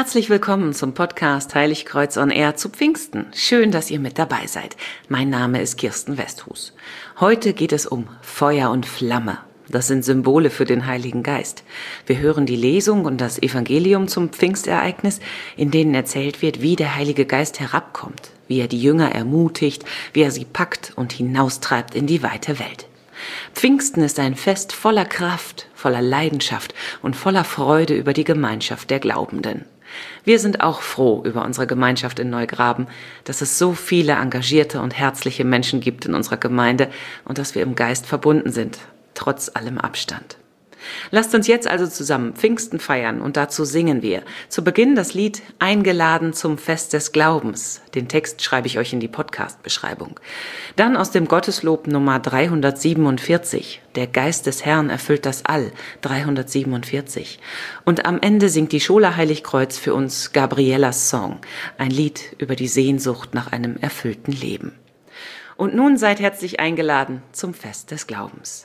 Herzlich willkommen zum Podcast Heiligkreuz on Air zu Pfingsten. Schön, dass ihr mit dabei seid. Mein Name ist Kirsten Westhus. Heute geht es um Feuer und Flamme. Das sind Symbole für den Heiligen Geist. Wir hören die Lesung und das Evangelium zum Pfingstereignis, in denen erzählt wird, wie der Heilige Geist herabkommt, wie er die Jünger ermutigt, wie er sie packt und hinaustreibt in die weite Welt. Pfingsten ist ein Fest voller Kraft, voller Leidenschaft und voller Freude über die Gemeinschaft der Glaubenden. Wir sind auch froh über unsere Gemeinschaft in Neugraben, dass es so viele engagierte und herzliche Menschen gibt in unserer Gemeinde und dass wir im Geist verbunden sind, trotz allem Abstand. Lasst uns jetzt also zusammen Pfingsten feiern und dazu singen wir. Zu Beginn das Lied Eingeladen zum Fest des Glaubens. Den Text schreibe ich euch in die Podcast-Beschreibung. Dann aus dem Gotteslob Nummer 347. Der Geist des Herrn erfüllt das All. 347. Und am Ende singt die Schola Heiligkreuz für uns Gabriellas Song. Ein Lied über die Sehnsucht nach einem erfüllten Leben. Und nun seid herzlich eingeladen zum Fest des Glaubens.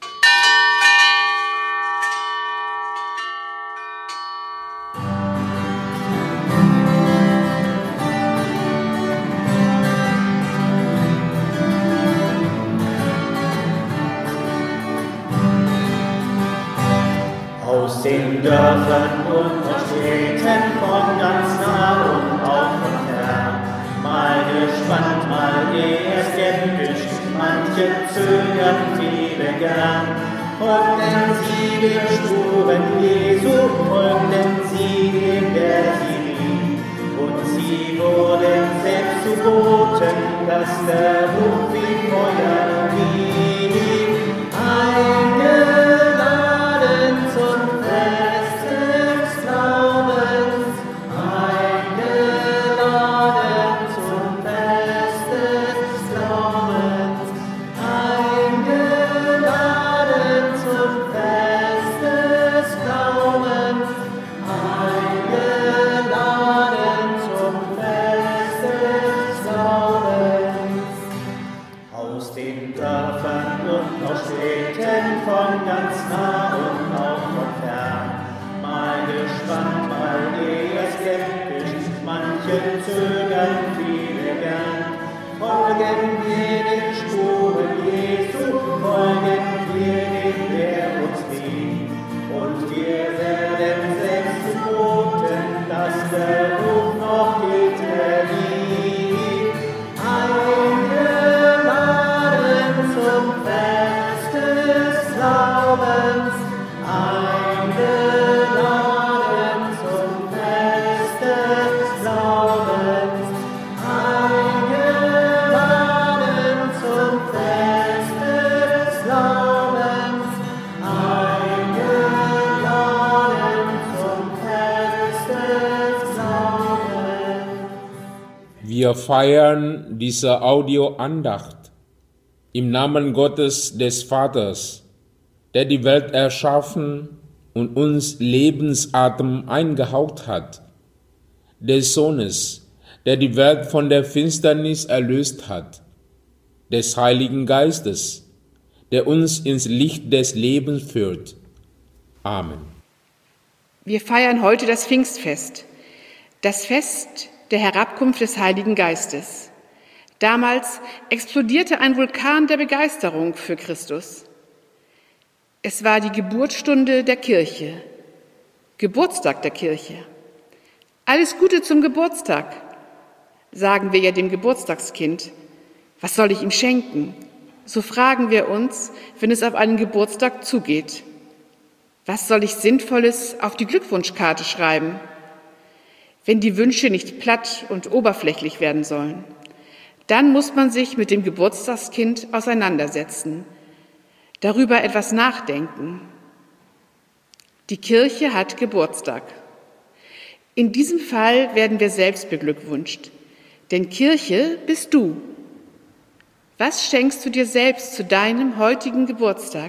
Aus den Dörfern und Städten von ganz nah und auch von fern, mal gespannt, mal eher skeptisch, manche zögern, viele gern. Folgen sie den Spuren Jesu, folgen sie dem, der sie liebt. Und sie wurden selbst zu Boten, dass der Ruf wie Feuer blieb. Wir feiern diese Audioandacht im Namen Gottes des Vaters, der die Welt erschaffen und uns Lebensatem eingehaucht hat, des Sohnes, der die Welt von der Finsternis erlöst hat, des Heiligen Geistes, der uns ins Licht des Lebens führt. Amen. Wir feiern heute das Pfingstfest, das Fest der Herabkunft des Heiligen Geistes. Damals explodierte ein Vulkan der Begeisterung für Christus. Es war die Geburtsstunde der Kirche, Geburtstag der Kirche. Alles Gute zum Geburtstag, sagen wir ja dem Geburtstagskind. Was soll ich ihm schenken? So fragen wir uns, wenn es auf einen Geburtstag zugeht. Was soll ich Sinnvolles auf die Glückwunschkarte schreiben? Wenn die Wünsche nicht platt und oberflächlich werden sollen, dann muss man sich mit dem Geburtstagskind auseinandersetzen, darüber etwas nachdenken. Die Kirche hat Geburtstag. In diesem Fall werden wir selbst beglückwünscht, denn Kirche bist du. Was schenkst du dir selbst zu deinem heutigen Geburtstag?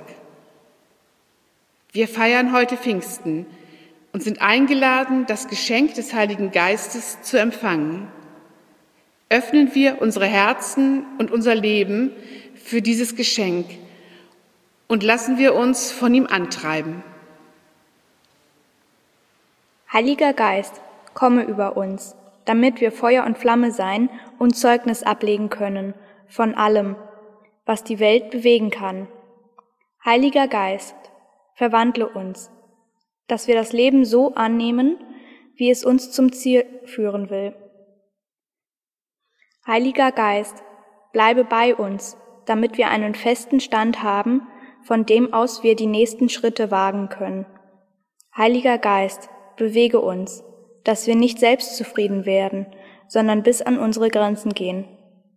Wir feiern heute Pfingsten und sind eingeladen, das Geschenk des Heiligen Geistes zu empfangen. Öffnen wir unsere Herzen und unser Leben für dieses Geschenk und lassen wir uns von ihm antreiben. Heiliger Geist, komme über uns, damit wir Feuer und Flamme sein und Zeugnis ablegen können von allem, was die Welt bewegen kann. Heiliger Geist, verwandle uns, dass wir das Leben so annehmen, wie es uns zum Ziel führen will. Heiliger Geist, bleibe bei uns, damit wir einen festen Stand haben, von dem aus wir die nächsten Schritte wagen können. Heiliger Geist, bewege uns, dass wir nicht selbstzufrieden werden, sondern bis an unsere Grenzen gehen.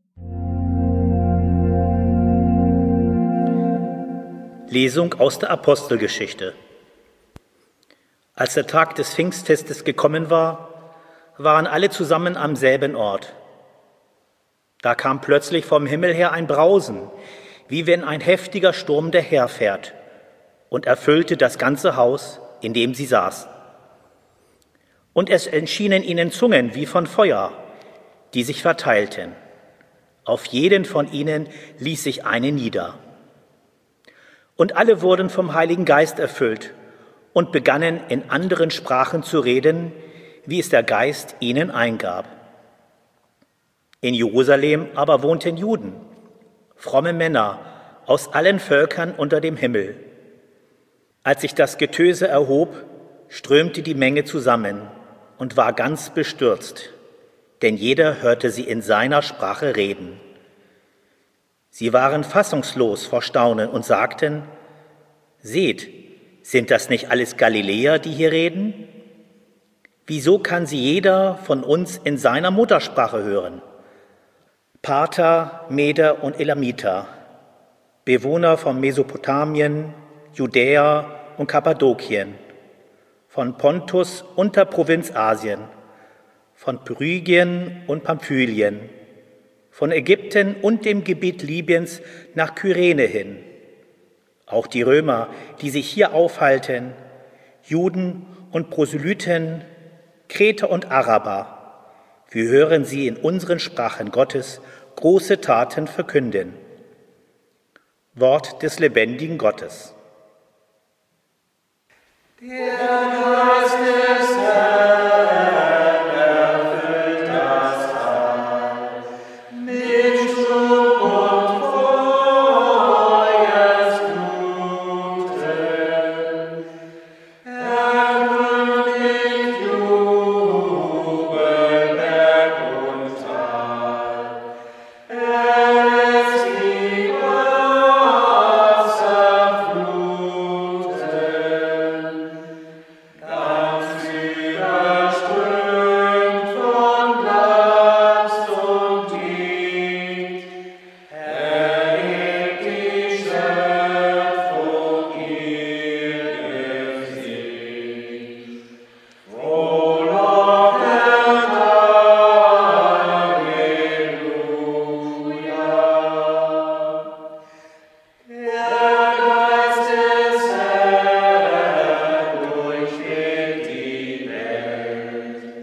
Lesung aus der Apostelgeschichte. Als der Tag des Pfingstfestes gekommen war, waren alle zusammen am selben Ort. Da kam plötzlich vom Himmel her ein Brausen, wie wenn ein heftiger Sturm daherfährt, und erfüllte das ganze Haus, in dem sie saßen. Und es erschienen ihnen Zungen wie von Feuer, die sich verteilten. Auf jeden von ihnen ließ sich eine nieder. Und alle wurden vom Heiligen Geist erfüllt und begannen in anderen Sprachen zu reden, wie es der Geist ihnen eingab. In Jerusalem aber wohnten Juden, fromme Männer aus allen Völkern unter dem Himmel. Als sich das Getöse erhob, strömte die Menge zusammen und war ganz bestürzt, denn jeder hörte sie in seiner Sprache reden. Sie waren fassungslos vor Staunen und sagten: Seht, sind das nicht alles Galiläer, die hier reden? Wieso kann sie jeder von uns in seiner Muttersprache hören? Parther, Meder und Elamiter, Bewohner von Mesopotamien, Judäa und Kappadokien, von Pontus und der Provinz Asien, von Phrygien und Pamphylien, von Ägypten und dem Gebiet Libyens nach Kyrene hin. Auch die Römer, die sich hier aufhalten, Juden und Proselyten, Kreter und Araber, wir hören sie in unseren Sprachen Gottes große Taten verkünden. Wort des lebendigen Gottes. Der Geist des Herrn erfüllt das All mit Sturm und Feuersgluten. Erkündigt Jubel, Berg und Tal. Er lässt die Wasser fluten. Ganz überströmt von Glanz und Licht, erhebt die Schöpfung ihr Gesicht. Frohlock erklärt Halleluja. Der Geist des Herrn durchweht die Welt,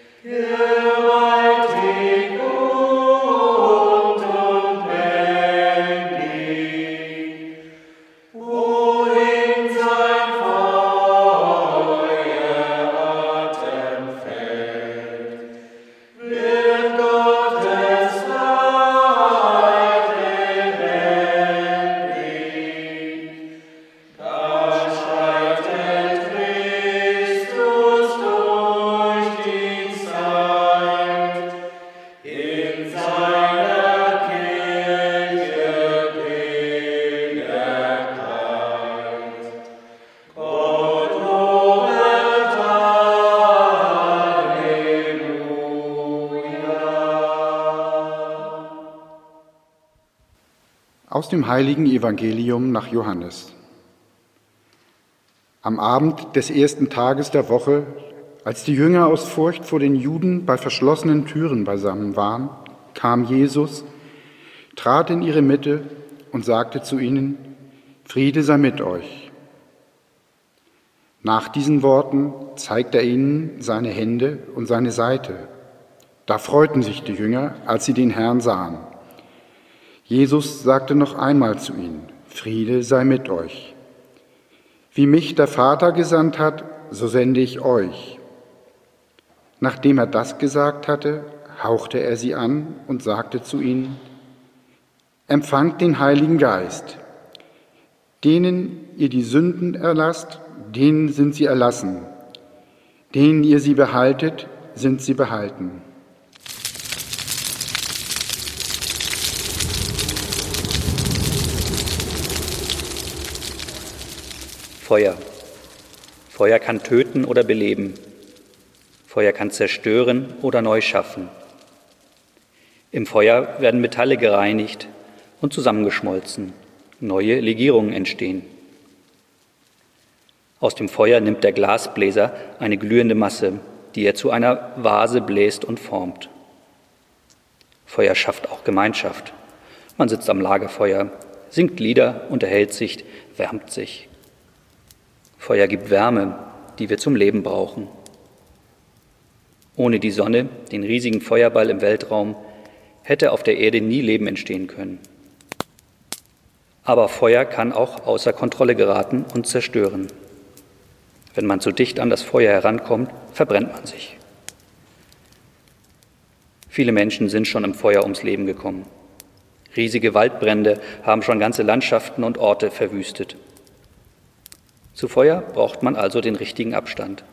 gewaltig und unbändig. Wohin sein Feueratem fällt, wird Gottes Leib lebendig. Da schreitet Christus durch die Zeit, in seiner Kirche Pilgerkleid. Gott lobet Halleluja. Aus dem heiligen Evangelium nach Johannes. Am Abend des ersten Tages der Woche, als die Jünger aus Furcht vor den Juden bei verschlossenen Türen beisammen waren, kam Jesus, trat in ihre Mitte und sagte zu ihnen: Friede sei mit euch. Nach diesen Worten zeigte er ihnen seine Hände und seine Seite. Da freuten sich die Jünger, als sie den Herrn sahen. Jesus sagte noch einmal zu ihnen: Friede sei mit euch. Wie mich der Vater gesandt hat, so sende ich euch. Nachdem er das gesagt hatte, hauchte er sie an und sagte zu ihnen: Empfangt den Heiligen Geist. Denen ihr die Sünden erlasst, denen sind sie erlassen. Denen ihr sie behaltet, sind sie behalten. Feuer. Feuer kann töten oder beleben. Feuer kann zerstören oder neu schaffen. Im Feuer werden Metalle gereinigt und zusammengeschmolzen. Neue Legierungen entstehen. Aus dem Feuer nimmt der Glasbläser eine glühende Masse, die er zu einer Vase bläst und formt. Feuer schafft auch Gemeinschaft. Man sitzt am Lagerfeuer, singt Lieder, unterhält sich, wärmt sich. Feuer gibt Wärme, die wir zum Leben brauchen. Ohne die Sonne, den riesigen Feuerball im Weltraum, hätte auf der Erde nie Leben entstehen können. Aber Feuer kann auch außer Kontrolle geraten und zerstören. Wenn man zu dicht an das Feuer herankommt, verbrennt man sich. Viele Menschen sind schon im Feuer ums Leben gekommen. Riesige Waldbrände haben schon ganze Landschaften und Orte verwüstet. Zu Feuer braucht man also den richtigen Abstand.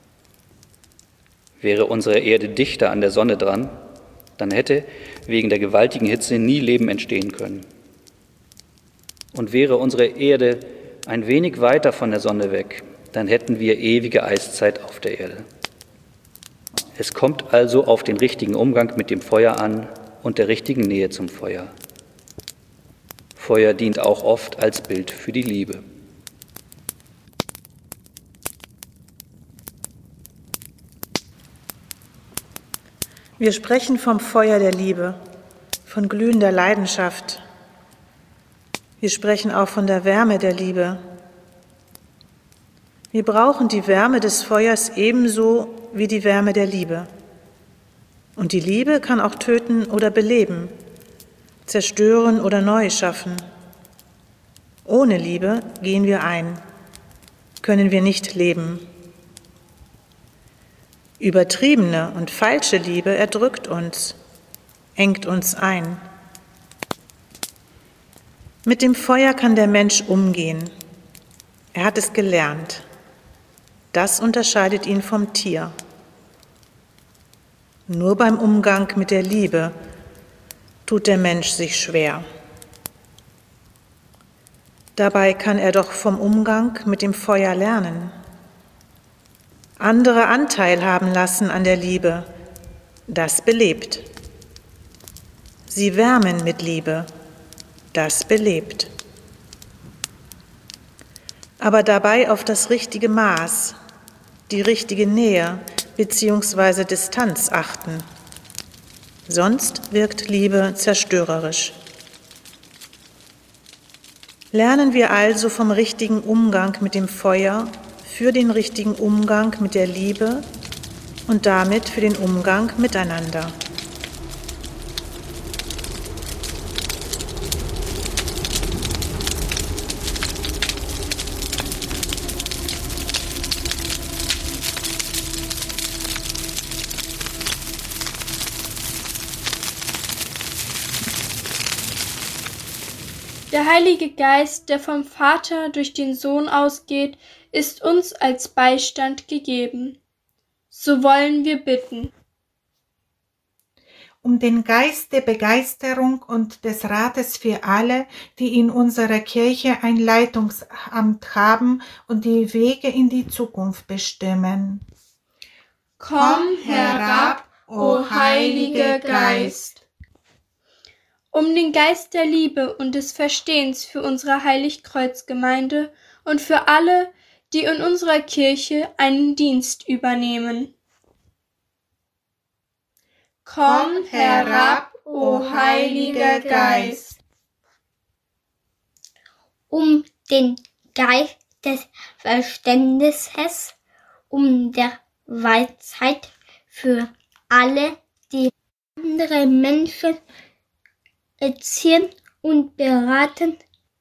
Wäre unsere Erde dichter an der Sonne dran, dann hätte wegen der gewaltigen Hitze nie Leben entstehen können. Und wäre unsere Erde ein wenig weiter von der Sonne weg, dann hätten wir ewige Eiszeit auf der Erde. Es kommt also auf den richtigen Umgang mit dem Feuer an und der richtigen Nähe zum Feuer. Feuer dient auch oft als Bild für die Liebe. Wir sprechen vom Feuer der Liebe, von glühender Leidenschaft. Wir sprechen auch von der Wärme der Liebe. Wir brauchen die Wärme des Feuers ebenso wie die Wärme der Liebe. Und die Liebe kann auch töten oder beleben, zerstören oder neu schaffen. Ohne Liebe gehen wir ein, können wir nicht leben. Übertriebene und falsche Liebe erdrückt uns, engt uns ein. Mit dem Feuer kann der Mensch umgehen. Er hat es gelernt. Das unterscheidet ihn vom Tier. Nur beim Umgang mit der Liebe tut der Mensch sich schwer. Dabei kann er doch vom Umgang mit dem Feuer lernen. Andere Anteil haben lassen an der Liebe, das belebt. Sie wärmen mit Liebe, das belebt. Aber dabei auf das richtige Maß, die richtige Nähe bzw. Distanz achten. Sonst wirkt Liebe zerstörerisch. Lernen wir also vom richtigen Umgang mit dem Feuer für den richtigen Umgang mit der Liebe und damit für den Umgang miteinander. Der Heilige Geist, der vom Vater durch den Sohn ausgeht, ist uns als Beistand gegeben. So wollen wir bitten. Um den Geist der Begeisterung und des Rates für alle, die in unserer Kirche ein Leitungsamt haben und die Wege in die Zukunft bestimmen. Komm herab, o Heiliger Geist. Um den Geist der Liebe und des Verstehens für unsere Heiligkreuzgemeinde und für alle, die in unserer Kirche einen Dienst übernehmen. Komm herab, o Heiliger Geist. Um den Geist des Verständnisses, um der Weisheit für alle, die andere Menschen erziehen und beraten.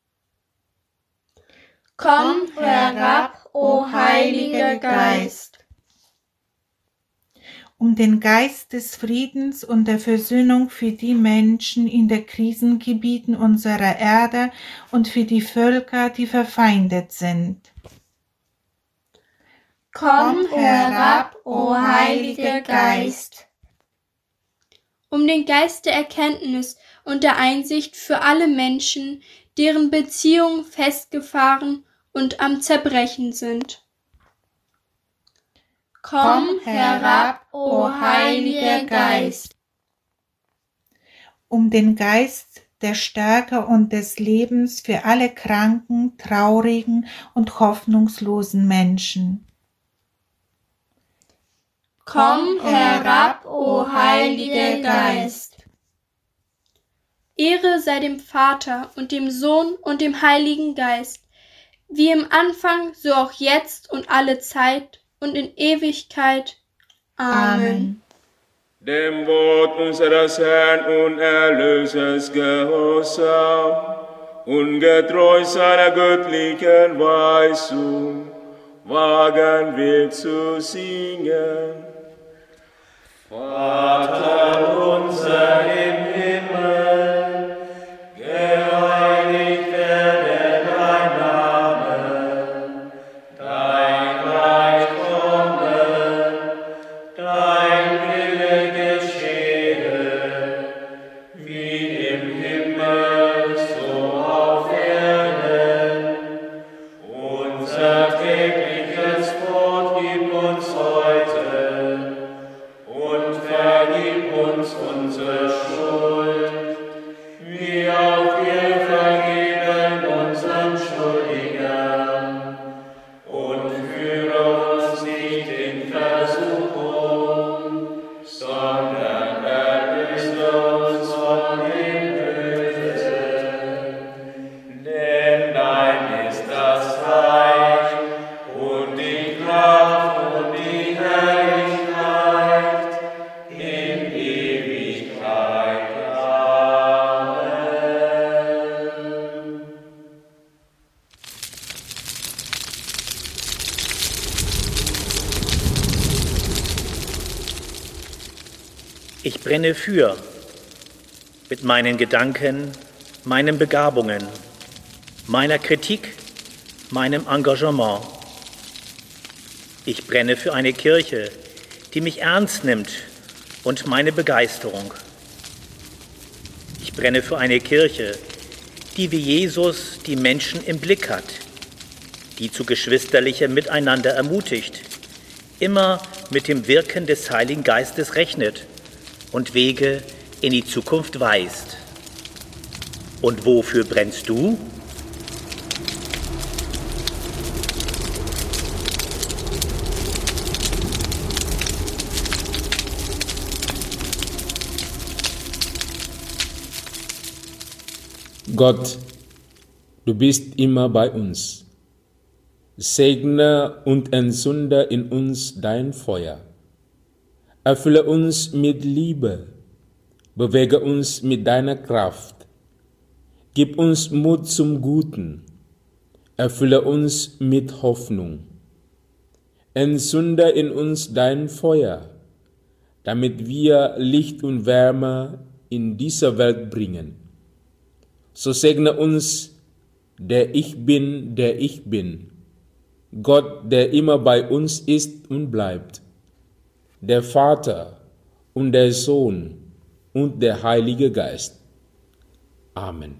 Komm herab, o Heiliger Geist. um den Geist des Friedens und der Versöhnung für die Menschen in den Krisengebieten unserer Erde und für die Völker, die verfeindet sind. Komm herab, o Heiliger Geist. Um den Geist der Erkenntnis und der Einsicht für alle Menschen, deren Beziehungen festgefahren und am Zerbrechen sind. Komm herab, o Heiliger Geist. Um den Geist der Stärke und des Lebens für alle kranken, traurigen und hoffnungslosen Menschen. Komm herab, o Heiliger Geist. Ehre sei dem Vater und dem Sohn und dem Heiligen Geist, wie im Anfang, so auch jetzt und alle Zeit und in Ewigkeit. Amen. Dem Wort unseres Herrn und Erlösers gehorsam und getreu seiner göttlichen Weisung, wagen wir zu singen. Vater unser im Himmel, geheiligt werde dein Name, dein Reich komme, dein Wille geschehe, wie im Himmel, so auf Erden. Unser tägliches Brot gib uns heute und vergib uns unsere Schuld, wie auch wir vergeben unseren Schuldigern. Und führe uns nicht in Versuchung, sondern erlöse uns von dem Bösen. Denn dein ist das Reich und die Kraft und die Herrlichkeit in Ewigkeit. Amen. Ich brenne für mit meinen Gedanken, meinen Begabungen, meiner Kritik, meinem Engagement. Ich brenne für eine Kirche, die mich ernst nimmt und meine Begeisterung. Ich brenne für eine Kirche, die wie Jesus die Menschen im Blick hat, die zu geschwisterlichem Miteinander ermutigt, immer mit dem Wirken des Heiligen Geistes rechnet und Wege in die Zukunft weist. Und wofür brennst du? Gott, du bist immer bei uns. Segne und entzünde in uns dein Feuer. Erfülle uns mit Liebe, bewege uns mit deiner Kraft. Gib uns Mut zum Guten, erfülle uns mit Hoffnung. Entzünde in uns dein Feuer, damit wir Licht und Wärme in diese Welt bringen. So segne uns, der ich bin, Gott, der immer bei uns ist und bleibt, der Vater und der Sohn und der Heilige Geist. Amen.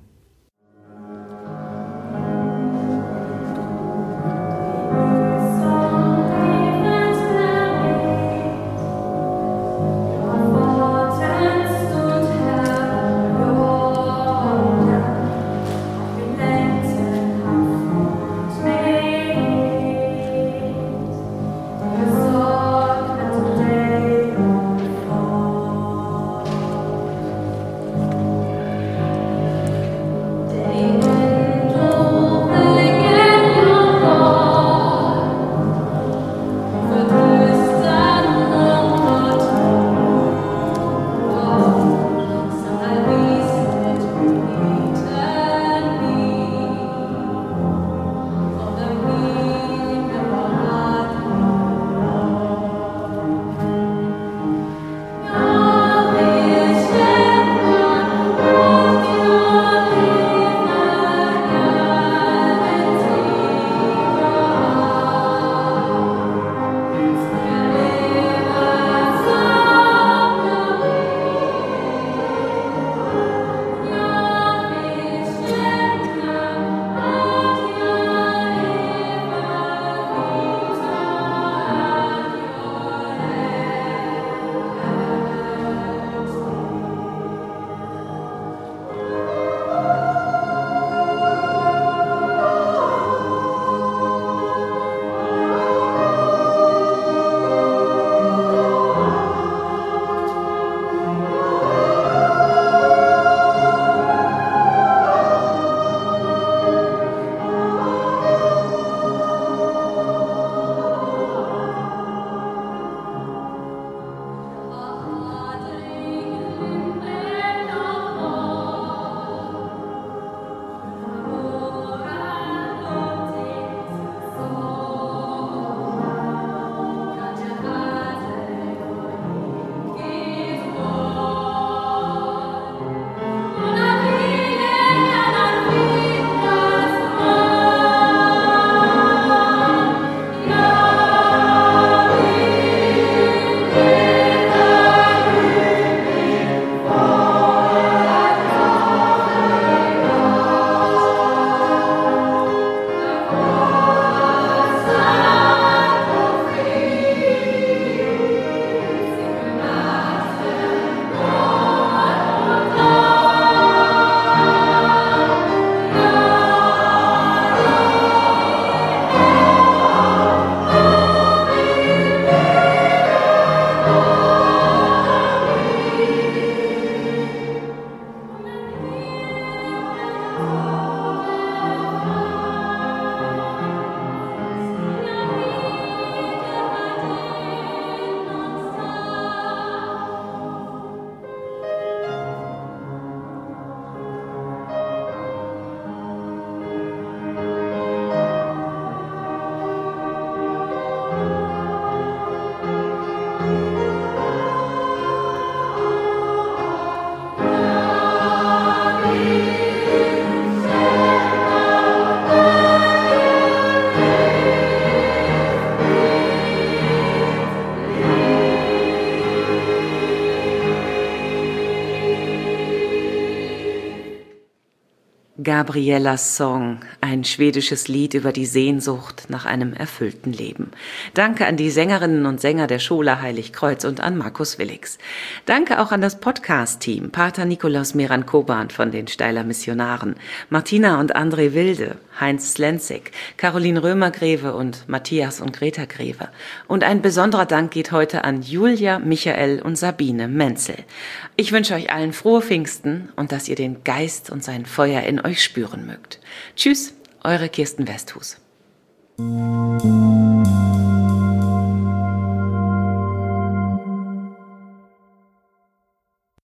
Gabriellas Song, ein schwedisches Lied über die Sehnsucht nach einem erfüllten Leben. Danke an die Sängerinnen und Sänger der Schola Heiligkreuz und an Markus Willix. Danke auch an das Podcast-Team, Pater Nikolaus Meran-Koban von den Steiler Missionaren, Martina und André Wilde, Heinz Slenzig, Caroline Römer-Greve und Matthias und Greta Greve. Und ein besonderer Dank geht heute an Julia, Michael und Sabine Menzel. Ich wünsche euch allen frohe Pfingsten und dass ihr den Geist und sein Feuer in euch spüren mögt. Tschüss, eure Kirsten Westhus.